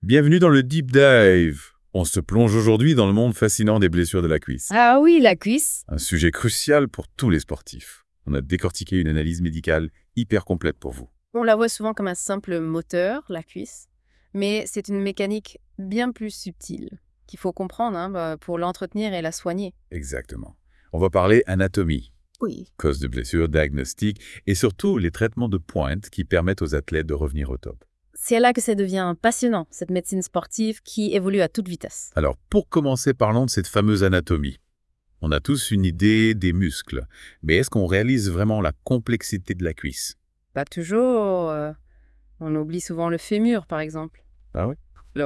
Bienvenue dans le Deep Dive. On se plonge aujourd'hui dans le monde fascinant des blessures de la cuisse. Ah oui, la cuisse. Un sujet crucial pour tous les sportifs. On a décortiqué une analyse médicale hyper complète pour vous. On la voit souvent comme un simple moteur, la cuisse, mais c'est une mécanique bien plus subtile qu'il faut comprendre pour l'entretenir et la soigner. Exactement. On va parler anatomie, Oui. cause de blessures, diagnostic et surtout les traitements de pointe qui permettent aux athlètes de revenir au top. C'est là que ça devient passionnant, cette médecine sportive qui évolue à toute vitesse. Alors, pour commencer, parlons de cette fameuse anatomie. On a tous une idée des muscles, mais est-ce qu'on réalise vraiment la complexité de la cuisse? Pas toujours. On oublie souvent le fémur, par exemple. Ah oui?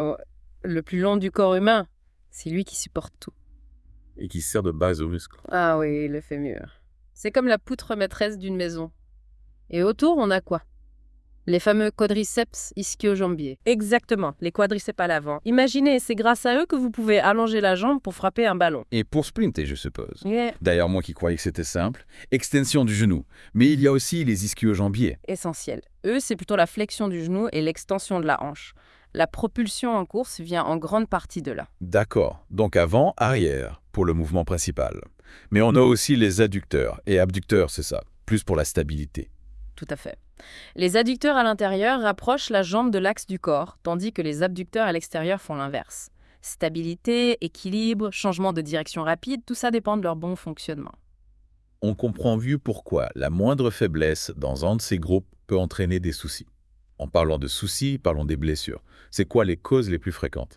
Le plus long du corps humain. C'est lui qui supporte tout. Et qui sert de base aux muscles. Ah oui, le fémur. C'est comme la poutre maîtresse d'une maison. Et autour, on a quoi? Les fameux quadriceps ischio-jambiers. Exactement, les quadriceps à l'avant. Imaginez, c'est grâce à eux que vous pouvez allonger la jambe pour frapper un ballon. Et pour sprinter, je suppose. Yeah. D'ailleurs, moi qui croyais que c'était simple, extension du genou. Mais il y a aussi les ischio-jambiers. Essentiel. Eux, c'est plutôt la flexion du genou et l'extension de la hanche. La propulsion en course vient en grande partie de là. D'accord, donc avant, arrière, pour le mouvement principal. Mais on a aussi les adducteurs et abducteurs, c'est ça, plus pour la stabilité. Tout à fait. Les adducteurs à l'intérieur rapprochent la jambe de l'axe du corps, tandis que les abducteurs à l'extérieur font l'inverse. Stabilité, équilibre, changement de direction rapide, tout ça dépend de leur bon fonctionnement. On comprend mieux pourquoi la moindre faiblesse dans un de ces groupes peut entraîner des soucis. En parlant de soucis, parlons des blessures. C'est quoi les causes les plus fréquentes?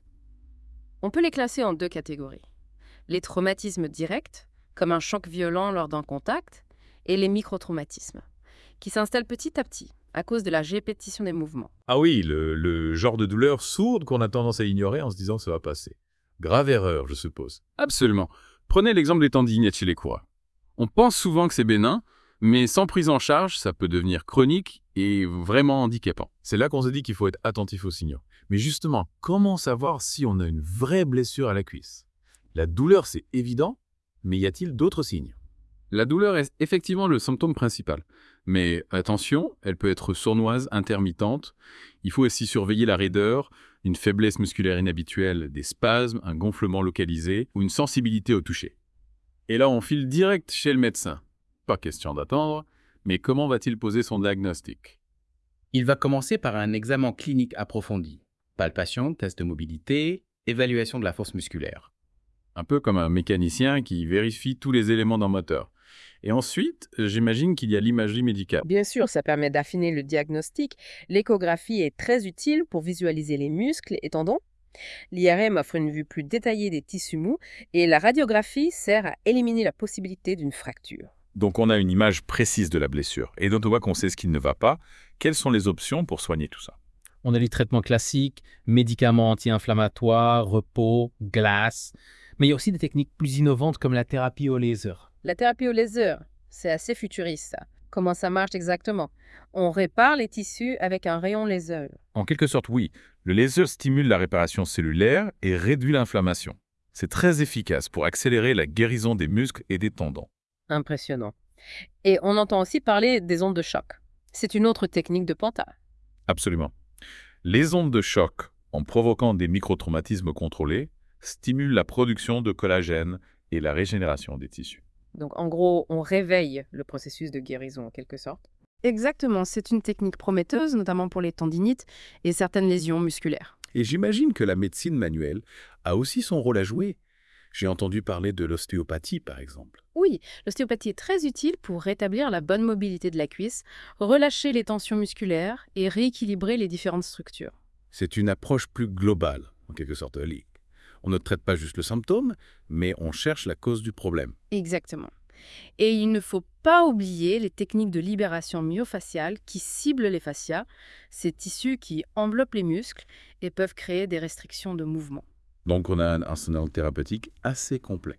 On peut les classer en deux catégories. Les traumatismes directs, comme un choc violent lors d'un contact, et les microtraumatismes, qui s'installent petit à petit à cause de la répétition des mouvements. Ah oui, le genre de douleur sourde qu'on a tendance à ignorer en se disant que ça va passer. Grave erreur, je suppose. Absolument. Prenez l'exemple des tendinites chez les coureurs. On pense souvent que c'est bénin, mais sans prise en charge, ça peut devenir chronique et vraiment handicapant. C'est là qu'on se dit qu'il faut être attentif aux signaux. Mais justement, comment savoir si on a une vraie blessure à la cuisse? La douleur, c'est évident, mais y a-t-il d'autres signes? La douleur est effectivement le symptôme principal. Mais attention, elle peut être sournoise, intermittente. Il faut aussi surveiller la raideur, une faiblesse musculaire inhabituelle, des spasmes, un gonflement localisé ou une sensibilité au toucher. Et là, on file direct chez le médecin. Pas question d'attendre, mais comment va-t-il poser son diagnostic? Il va commencer par un examen clinique approfondi. Palpation, test de mobilité, évaluation de la force musculaire. Un peu comme un mécanicien qui vérifie tous les éléments d'un moteur. Et ensuite, j'imagine qu'il y a l'imagerie médicale. Bien sûr, ça permet d'affiner le diagnostic. L'échographie est très utile pour visualiser les muscles et tendons. L'IRM offre une vue plus détaillée des tissus mous et la radiographie sert à éliminer la possibilité d'une fracture. Donc on a une image précise de la blessure et dont on voit qu'on sait ce qui ne va pas. Quelles sont les options pour soigner tout ça? On a les traitements classiques, médicaments anti-inflammatoires, repos, glace. Mais il y a aussi des techniques plus innovantes comme la thérapie au laser. La thérapie au laser, c'est assez futuriste ça. Comment ça marche exactement? On répare les tissus avec un rayon laser. En quelque sorte, oui. Le laser stimule la réparation cellulaire et réduit l'inflammation. C'est très efficace pour accélérer la guérison des muscles et des tendons. Impressionnant. Et on entend aussi parler des ondes de choc. C'est une autre technique de Panta. Absolument. Les ondes de choc, en provoquant des microtraumatismes contrôlés, stimulent la production de collagène et la régénération des tissus. Donc en gros, on réveille le processus de guérison en quelque sorte. Exactement, c'est une technique prometteuse, notamment pour les tendinites et certaines lésions musculaires. Et j'imagine que la médecine manuelle a aussi son rôle à jouer. J'ai entendu parler de l'ostéopathie, par exemple. Oui, l'ostéopathie est très utile pour rétablir la bonne mobilité de la cuisse, relâcher les tensions musculaires et rééquilibrer les différentes structures. C'est une approche plus globale, en quelque sorte holistique. On ne traite pas juste le symptôme, mais on cherche la cause du problème. Exactement. Et il ne faut pas oublier les techniques de libération myofasciale qui ciblent les fascias, ces tissus qui enveloppent les muscles et peuvent créer des restrictions de mouvement. Donc on a un arsenal thérapeutique assez complet.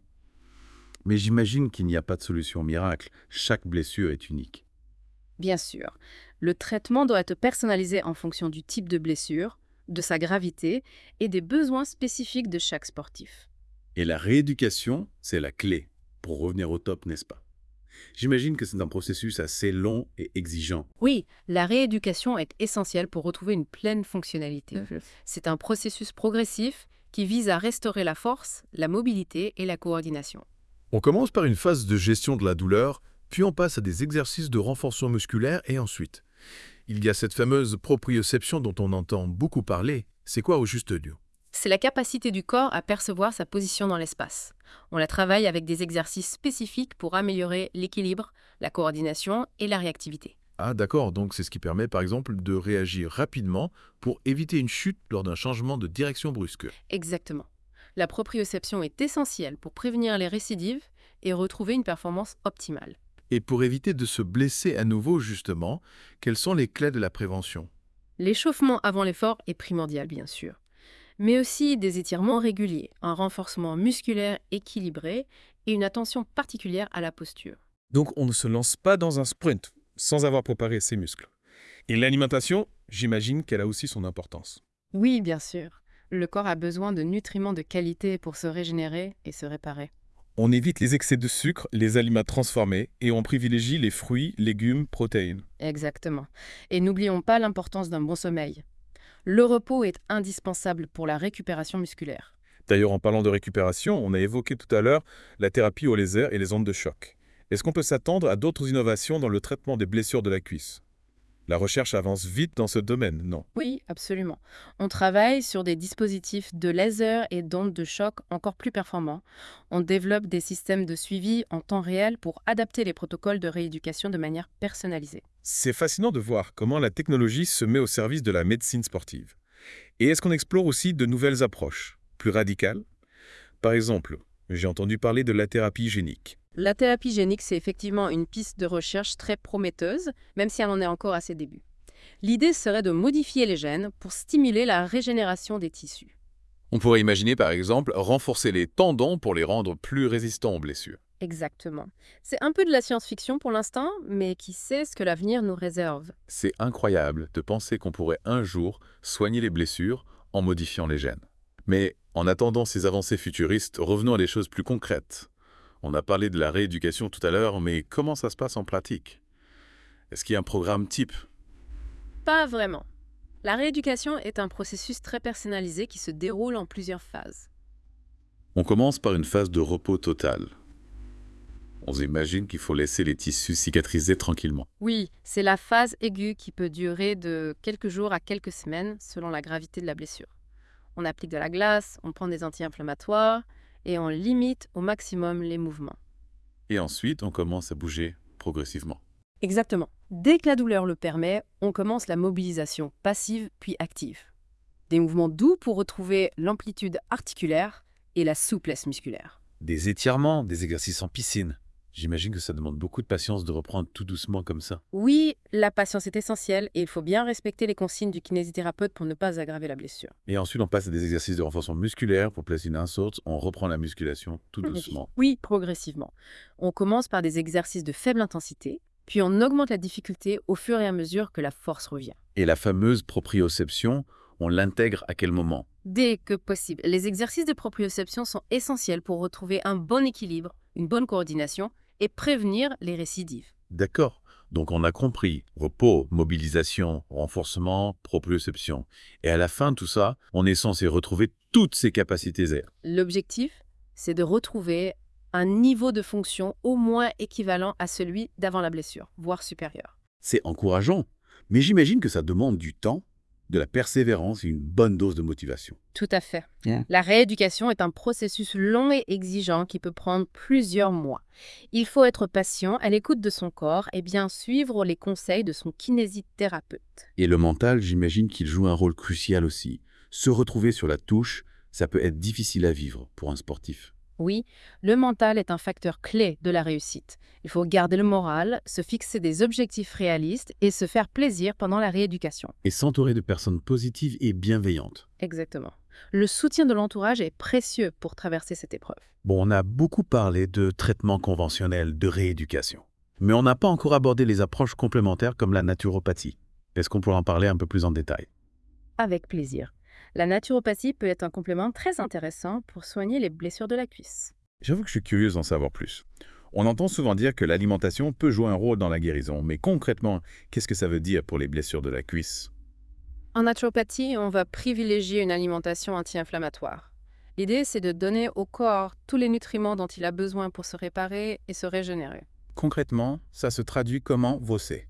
Mais j'imagine qu'il n'y a pas de solution miracle. Chaque blessure est unique. Bien sûr, le traitement doit être personnalisé en fonction du type de blessure, de sa gravité et des besoins spécifiques de chaque sportif. Et la rééducation, c'est la clé pour revenir au top, n'est-ce pas? J'imagine que c'est un processus assez long et exigeant. Oui, la rééducation est essentielle pour retrouver une pleine fonctionnalité. C'est un processus progressif qui vise à restaurer la force, la mobilité et la coordination. On commence par une phase de gestion de la douleur, puis on passe à des exercices de renforcement musculaire et ensuite. Il y a cette fameuse proprioception dont on entend beaucoup parler. C'est quoi au juste lieu? C'est la capacité du corps à percevoir sa position dans l'espace. On la travaille avec des exercices spécifiques pour améliorer l'équilibre, la coordination et la réactivité. Ah d'accord, donc c'est ce qui permet par exemple de réagir rapidement pour éviter une chute lors d'un changement de direction brusque. Exactement. La proprioception est essentielle pour prévenir les récidives et retrouver une performance optimale. Et pour éviter de se blesser à nouveau justement, quelles sont les clés de la prévention? L'échauffement avant l'effort est primordial, bien sûr, mais aussi des étirements réguliers, un renforcement musculaire équilibré et une attention particulière à la posture. Donc on ne se lance pas dans un sprint sans avoir préparé ses muscles. Et l'alimentation, j'imagine qu'elle a aussi son importance. Oui, bien sûr. Le corps a besoin de nutriments de qualité pour se régénérer et se réparer. On évite les excès de sucre, les aliments transformés et on privilégie les fruits, légumes, protéines. Exactement. Et n'oublions pas l'importance d'un bon sommeil. Le repos est indispensable pour la récupération musculaire. D'ailleurs, en parlant de récupération, on a évoqué tout à l'heure la thérapie au laser et les ondes de choc. Est-ce qu'on peut s'attendre à d'autres innovations dans le traitement des blessures de la cuisse? La recherche avance vite dans ce domaine, non? Oui, absolument. On travaille sur des dispositifs de laser et d'ondes de choc encore plus performants. On développe des systèmes de suivi en temps réel pour adapter les protocoles de rééducation de manière personnalisée. C'est fascinant de voir comment la technologie se met au service de la médecine sportive. Et est-ce qu'on explore aussi de nouvelles approches, plus radicales? Par exemple, j'ai entendu parler de la thérapie génique. La thérapie génique, c'est effectivement une piste de recherche très prometteuse, même si elle en est encore à ses débuts. L'idée serait de modifier les gènes pour stimuler la régénération des tissus. On pourrait imaginer par exemple renforcer les tendons pour les rendre plus résistants aux blessures. Exactement. C'est un peu de la science-fiction pour l'instant, mais qui sait ce que l'avenir nous réserve. C'est incroyable de penser qu'on pourrait un jour soigner les blessures en modifiant les gènes. Mais en attendant ces avancées futuristes, revenons à des choses plus concrètes. On a parlé de la rééducation tout à l'heure, mais comment ça se passe en pratique? Est-ce qu'il y a un programme type? Pas vraiment. La rééducation est un processus très personnalisé qui se déroule en plusieurs phases. On commence par une phase de repos total. On s'imagine qu'il faut laisser les tissus cicatriser tranquillement. Oui, c'est la phase aiguë qui peut durer de quelques jours à quelques semaines selon la gravité de la blessure. On applique de la glace, on prend des anti-inflammatoires et on limite au maximum les mouvements. Et ensuite, on commence à bouger progressivement. Exactement. Dès que la douleur le permet, on commence la mobilisation passive puis active. Des mouvements doux pour retrouver l'amplitude articulaire et la souplesse musculaire. Des étirements, des exercices en piscine. J'imagine que ça demande beaucoup de patience de reprendre tout doucement comme ça. Oui, la patience est essentielle et il faut bien respecter les consignes du kinésithérapeute pour ne pas aggraver la blessure. Et ensuite, on passe à des exercices de renforcement musculaire pour placer une insorte. On reprend la musculation tout doucement. Oui, progressivement. On commence par des exercices de faible intensité, puis on augmente la difficulté au fur et à mesure que la force revient. Et la fameuse proprioception, on l'intègre à quel moment? Dès que possible. Les exercices de proprioception sont essentiels pour retrouver un bon équilibre, une bonne coordination et prévenir les récidives. D'accord. Donc on a compris. Repos, mobilisation, renforcement, proprioception. Et à la fin de tout ça, on est censé retrouver toutes ces capacités air. L'objectif, c'est de retrouver un niveau de fonction au moins équivalent à celui d'avant la blessure, voire supérieur. C'est encourageant. Mais j'imagine que ça demande du temps, de la persévérance et une bonne dose de motivation. Tout à fait. Bien. La rééducation est un processus long et exigeant qui peut prendre plusieurs mois. Il faut être patient, à l'écoute de son corps et bien suivre les conseils de son kinésithérapeute. Et le mental, j'imagine qu'il joue un rôle crucial aussi. Se retrouver sur la touche, ça peut être difficile à vivre pour un sportif. Oui, le mental est un facteur clé de la réussite. Il faut garder le moral, se fixer des objectifs réalistes et se faire plaisir pendant la rééducation. Et s'entourer de personnes positives et bienveillantes. Exactement. Le soutien de l'entourage est précieux pour traverser cette épreuve. Bon, on a beaucoup parlé de traitements conventionnels, de rééducation. Mais on n'a pas encore abordé les approches complémentaires comme la naturopathie. Est-ce qu'on pourrait en parler un peu plus en détail? Avec plaisir. La naturopathie peut être un complément très intéressant pour soigner les blessures de la cuisse. J'avoue que je suis curieuse d'en savoir plus. On entend souvent dire que l'alimentation peut jouer un rôle dans la guérison, mais concrètement, qu'est-ce que ça veut dire pour les blessures de la cuisse? En naturopathie, on va privilégier une alimentation anti-inflammatoire. L'idée, c'est de donner au corps tous les nutriments dont il a besoin pour se réparer et se régénérer. Concrètement, ça se traduit comment, Vossé?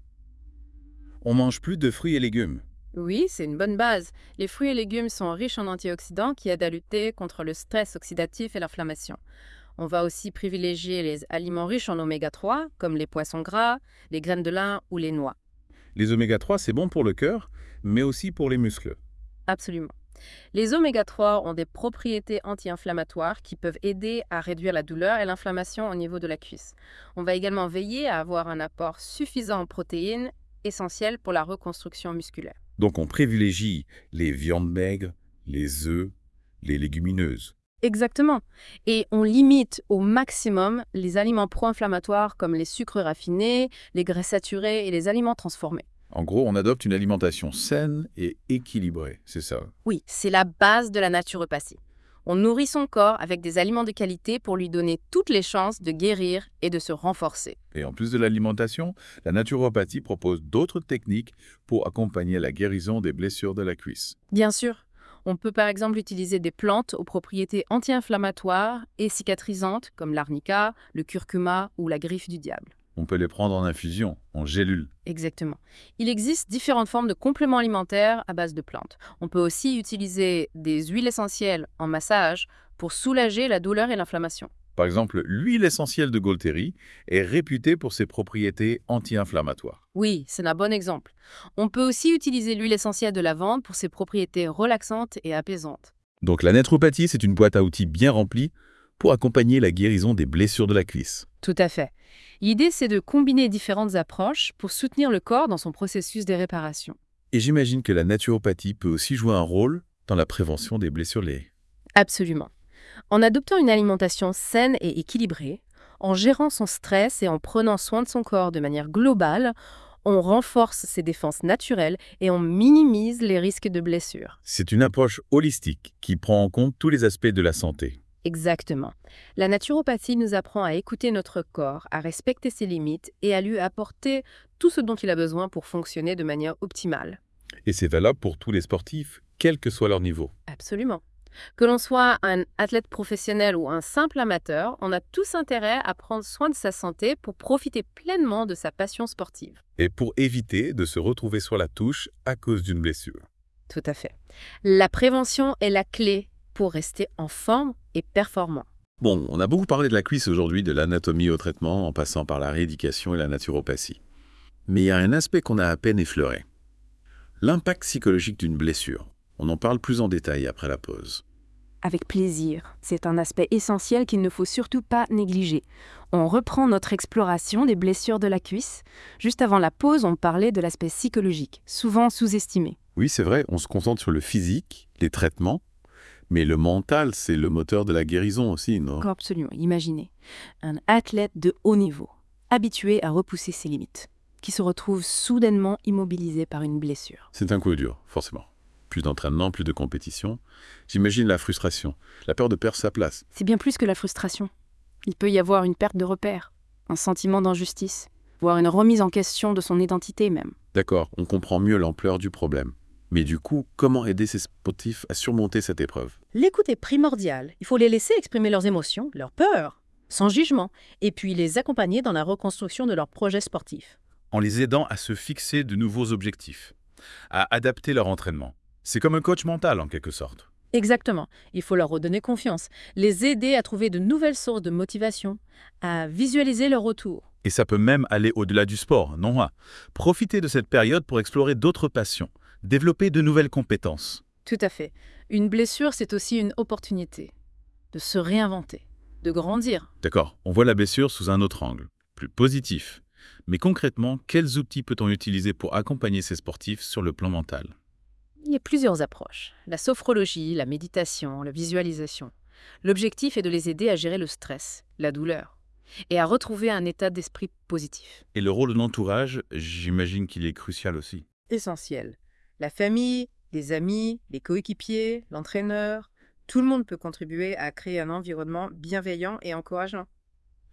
On mange plus de fruits et légumes. Oui, c'est une bonne base. Les fruits et légumes sont riches en antioxydants qui aident à lutter contre le stress oxydatif et l'inflammation. On va aussi privilégier les aliments riches en oméga 3, comme les poissons gras, les graines de lin ou les noix. Les oméga 3, c'est bon pour le cœur, mais aussi pour les muscles. Absolument. Les oméga 3 ont des propriétés anti-inflammatoires qui peuvent aider à réduire la douleur et l'inflammation au niveau de la cuisse. On va également veiller à avoir un apport suffisant en protéines, essentielles pour la reconstruction musculaire. Donc on privilégie les viandes maigres, les œufs, les légumineuses. Exactement. Et on limite au maximum les aliments pro-inflammatoires comme les sucres raffinés, les graisses saturées et les aliments transformés. En gros, on adopte une alimentation saine et équilibrée, c'est ça. Oui, c'est la base de la naturopathie. On nourrit son corps avec des aliments de qualité pour lui donner toutes les chances de guérir et de se renforcer. Et en plus de l'alimentation, la naturopathie propose d'autres techniques pour accompagner la guérison des blessures de la cuisse. Bien sûr, on peut par exemple utiliser des plantes aux propriétés anti-inflammatoires et cicatrisantes comme l'arnica, le curcuma ou la griffe du diable. On peut les prendre en infusion, en gélule. Exactement. Il existe différentes formes de compléments alimentaires à base de plantes. On peut aussi utiliser des huiles essentielles en massage pour soulager la douleur et l'inflammation. Par exemple, l'huile essentielle de Gualteri est réputée pour ses propriétés anti-inflammatoires. Oui, c'est un bon exemple. On peut aussi utiliser l'huile essentielle de lavande pour ses propriétés relaxantes et apaisantes. Donc la naturopathie, c'est une boîte à outils bien remplie pour accompagner la guérison des blessures de la cuisse. Tout à fait. L'idée, c'est de combiner différentes approches pour soutenir le corps dans son processus de réparation. Et j'imagine que la naturopathie peut aussi jouer un rôle dans la prévention des blessures liées. Absolument. En adoptant une alimentation saine et équilibrée, en gérant son stress et en prenant soin de son corps de manière globale, on renforce ses défenses naturelles et on minimise les risques de blessures. C'est une approche holistique qui prend en compte tous les aspects de la santé. Exactement. La naturopathie nous apprend à écouter notre corps, à respecter ses limites et à lui apporter tout ce dont il a besoin pour fonctionner de manière optimale. Et c'est valable pour tous les sportifs, quel que soit leur niveau. Absolument. Que l'on soit un athlète professionnel ou un simple amateur, on a tous intérêt à prendre soin de sa santé pour profiter pleinement de sa passion sportive. Et pour éviter de se retrouver sur la touche à cause d'une blessure. Tout à fait. La prévention est la clé pour rester en forme et performant. Bon, on a beaucoup parlé de la cuisse aujourd'hui, de l'anatomie au traitement, en passant par la rééducation et la naturopathie. Mais il y a un aspect qu'on a à peine effleuré. L'impact psychologique d'une blessure. On en parle plus en détail après la pause. Avec plaisir. C'est un aspect essentiel qu'il ne faut surtout pas négliger. On reprend notre exploration des blessures de la cuisse. Juste avant la pause, on parlait de l'aspect psychologique, souvent sous-estimé. Oui, c'est vrai, on se concentre sur le physique, les traitements, mais le mental, c'est le moteur de la guérison aussi, non? Absolument. Imaginez un athlète de haut niveau, habitué à repousser ses limites, qui se retrouve soudainement immobilisé par une blessure. C'est un coup dur, forcément. Plus d'entraînement, plus de compétition. J'imagine la frustration, la peur de perdre sa place. C'est bien plus que la frustration. Il peut y avoir une perte de repère, un sentiment d'injustice, voire une remise en question de son identité même. D'accord, on comprend mieux l'ampleur du problème. Mais du coup, comment aider ces sportifs à surmonter cette épreuve? L'écoute est primordiale. Il faut les laisser exprimer leurs émotions, leurs peurs, sans jugement, et puis les accompagner dans la reconstruction de leurs projets sportifs. En les aidant à se fixer de nouveaux objectifs, à adapter leur entraînement. C'est comme un coach mental en quelque sorte. Exactement. Il faut leur redonner confiance, les aider à trouver de nouvelles sources de motivation, à visualiser leur retour. Et ça peut même aller au-delà du sport, non? Profiter de cette période pour explorer d'autres passions, développer de nouvelles compétences. Tout à fait. Une blessure, c'est aussi une opportunité de se réinventer, de grandir. D'accord, on voit la blessure sous un autre angle, plus positif. Mais concrètement, quels outils peut-on utiliser pour accompagner ces sportifs sur le plan mental? Il y a plusieurs approches. La sophrologie, la méditation, la visualisation. L'objectif est de les aider à gérer le stress, la douleur, et à retrouver un état d'esprit positif. Et le rôle de l'entourage, j'imagine qu'il est crucial aussi. Essentiel. La famille, les amis, les coéquipiers, l'entraîneur, tout le monde peut contribuer à créer un environnement bienveillant et encourageant.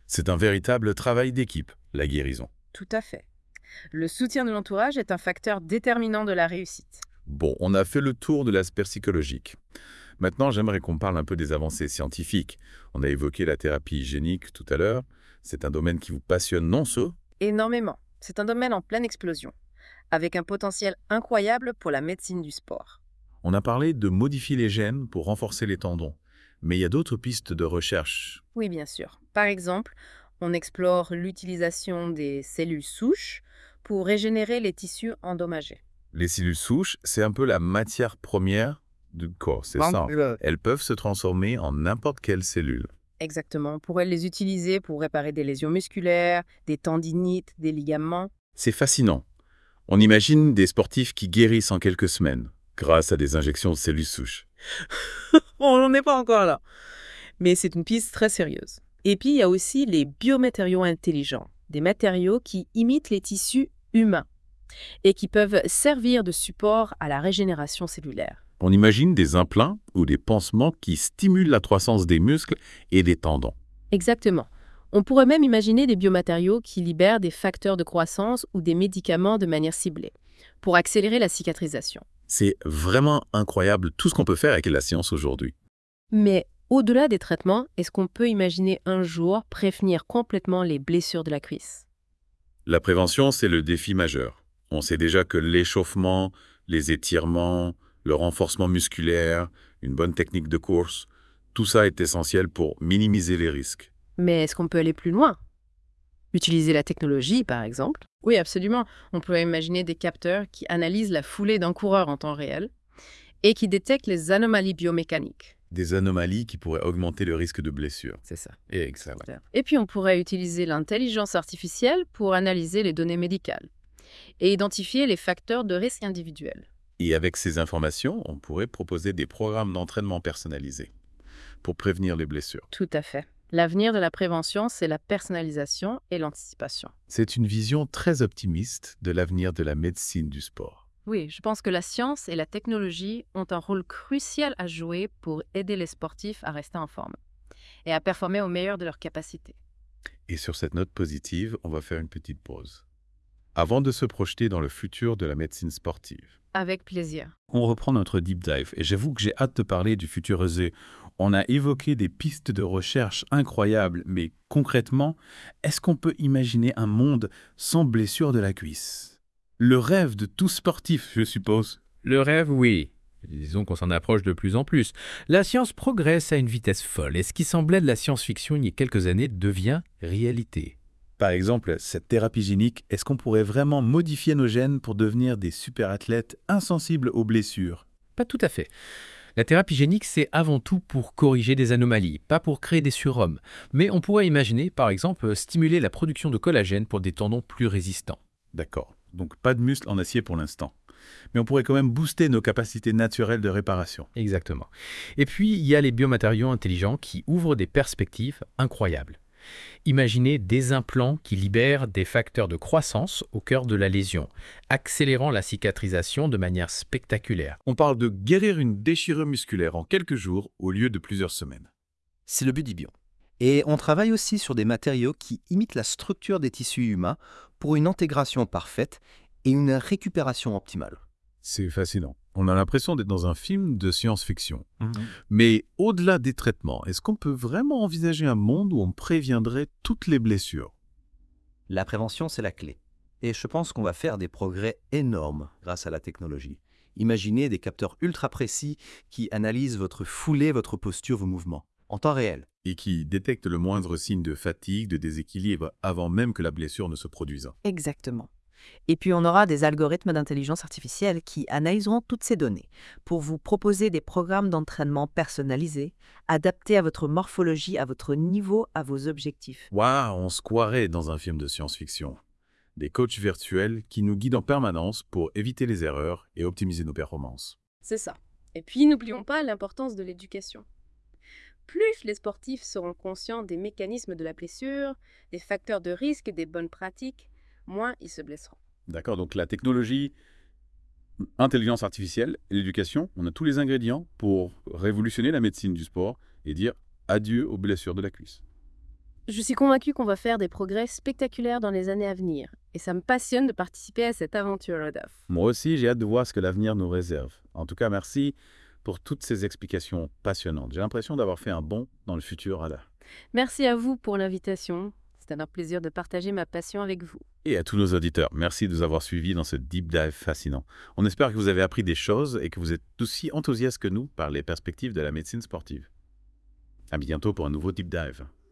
C'est un véritable travail d'équipe, la guérison. Tout à fait. Le soutien de l'entourage est un facteur déterminant de la réussite. Bon, on a fait le tour de l'aspect psychologique. Maintenant, j'aimerais qu'on parle un peu des avancées scientifiques. On a évoqué la thérapie hygiénique tout à l'heure. C'est un domaine qui vous passionne, non, ce? Énormément. C'est un domaine en pleine explosion, avec un potentiel incroyable pour la médecine du sport. On a parlé de modifier les gènes pour renforcer les tendons. Mais il y a d'autres pistes de recherche. Oui, bien sûr. Par exemple, on explore l'utilisation des cellules souches pour régénérer les tissus endommagés. Les cellules souches, c'est un peu la matière première du corps, c'est ça. Elles peuvent se transformer en n'importe quelle cellule. Exactement. On pourrait les utiliser pour réparer des lésions musculaires, des tendinites, des ligaments. C'est fascinant. On imagine des sportifs qui guérissent en quelques semaines grâce à des injections de cellules souches. On n'en est pas encore là. Mais c'est une piste très sérieuse. Et puis, il y a aussi les biomatériaux intelligents, des matériaux qui imitent les tissus humains et qui peuvent servir de support à la régénération cellulaire. On imagine des implants ou des pansements qui stimulent la croissance des muscles et des tendons. Exactement. On pourrait même imaginer des biomatériaux qui libèrent des facteurs de croissance ou des médicaments de manière ciblée pour accélérer la cicatrisation. C'est vraiment incroyable tout ce qu'on peut faire avec la science aujourd'hui. Mais au-delà des traitements, est-ce qu'on peut imaginer un jour prévenir complètement les blessures de la cuisse? La prévention, c'est le défi majeur. On sait déjà que l'échauffement, les étirements, le renforcement musculaire, une bonne technique de course, tout ça est essentiel pour minimiser les risques. Mais est-ce qu'on peut aller plus loin? Utiliser la technologie, par exemple? Oui, absolument. On pourrait imaginer des capteurs qui analysent la foulée d'un coureur en temps réel et qui détectent les anomalies biomécaniques. Des anomalies qui pourraient augmenter le risque de blessure. C'est ça. Excellent. Et puis, on pourrait utiliser l'intelligence artificielle pour analyser les données médicales et identifier les facteurs de risque individuels. Et avec ces informations, on pourrait proposer des programmes d'entraînement personnalisés pour prévenir les blessures. Tout à fait. L'avenir de la prévention, c'est la personnalisation et l'anticipation. C'est une vision très optimiste de l'avenir de la médecine du sport. Oui, je pense que la science et la technologie ont un rôle crucial à jouer pour aider les sportifs à rester en forme et à performer au meilleur de leurs capacités. Et sur cette note positive, on va faire une petite pause. Avant de se projeter dans le futur de la médecine sportive. Avec plaisir. On reprend notre deep dive et j'avoue que j'ai hâte de parler du futur osé. On a évoqué des pistes de recherche incroyables, mais concrètement, est-ce qu'on peut imaginer un monde sans blessure de la cuisse? Le rêve de tout sportif, je suppose. Le rêve, oui. Disons qu'on s'en approche de plus en plus. La science progresse à une vitesse folle et ce qui semblait de la science-fiction il y a quelques années devient réalité. Par exemple, cette thérapie génique, est-ce qu'on pourrait vraiment modifier nos gènes pour devenir des super-athlètes insensibles aux blessures? Pas tout à fait. La thérapie génique, c'est avant tout pour corriger des anomalies, pas pour créer des surhommes. Mais on pourrait imaginer, par exemple, stimuler la production de collagène pour des tendons plus résistants. D'accord, donc pas de muscles en acier pour l'instant. Mais on pourrait quand même booster nos capacités naturelles de réparation. Exactement. Et puis, il y a les biomatériaux intelligents qui ouvrent des perspectives incroyables. Imaginez des implants qui libèrent des facteurs de croissance au cœur de la lésion, accélérant la cicatrisation de manière spectaculaire. On parle de guérir une déchirure musculaire en quelques jours au lieu de plusieurs semaines. C'est le but d'Ibion. Et on travaille aussi sur des matériaux qui imitent la structure des tissus humains pour une intégration parfaite et une récupération optimale. C'est fascinant. On a l'impression d'être dans un film de science-fiction. Mais au-delà des traitements, est-ce qu'on peut vraiment envisager un monde où on préviendrait toutes les blessures? La prévention, c'est la clé. Et je pense qu'on va faire des progrès énormes grâce à la technologie. Imaginez des capteurs ultra précis qui analysent votre foulée, votre posture, vos mouvements, en temps réel. Et qui détectent le moindre signe de fatigue, de déséquilibre, avant même que la blessure ne se produise. Exactement. Et puis on aura des algorithmes d'intelligence artificielle qui analyseront toutes ces données pour vous proposer des programmes d'entraînement personnalisés, adaptés à votre morphologie, à votre niveau, à vos objectifs. Waouh, on se croirait dans un film de science-fiction. Des coachs virtuels qui nous guident en permanence pour éviter les erreurs et optimiser nos performances. C'est ça. Et puis n'oublions pas l'importance de l'éducation. Plus les sportifs seront conscients des mécanismes de la blessure, des facteurs de risque et des bonnes pratiques, moins ils se blesseront. D'accord, donc la technologie, intelligence artificielle et l'éducation, on a tous les ingrédients pour révolutionner la médecine du sport et dire adieu aux blessures de la cuisse. Je suis convaincue qu'on va faire des progrès spectaculaires dans les années à venir. Et ça me passionne de participer à cette aventure, Rodolphe. Moi aussi, j'ai hâte de voir ce que l'avenir nous réserve. En tout cas, merci pour toutes ces explications passionnantes. J'ai l'impression d'avoir fait un bond dans le futur à l'heure. Merci à vous pour l'invitation. C'est un plaisir de partager ma passion avec vous. Et à tous nos auditeurs, merci de nous avoir suivis dans ce deep dive fascinant. On espère que vous avez appris des choses et que vous êtes aussi enthousiastes que nous par les perspectives de la médecine sportive. À bientôt pour un nouveau deep dive.